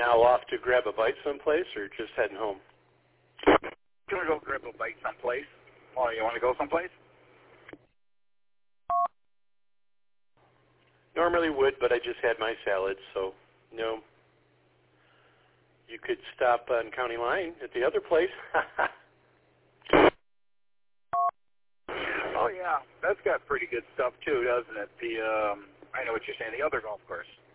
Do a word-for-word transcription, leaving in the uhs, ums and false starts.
Now off to grab a bite someplace or just heading home? Gonna go grab a bite someplace. Oh, you want to go someplace? Normally would, but I just had my salad, so no. You could stop on County Line at the other place. Oh, yeah. That's got pretty good stuff, too, doesn't it? The, um, I know what you're saying, the other golf course.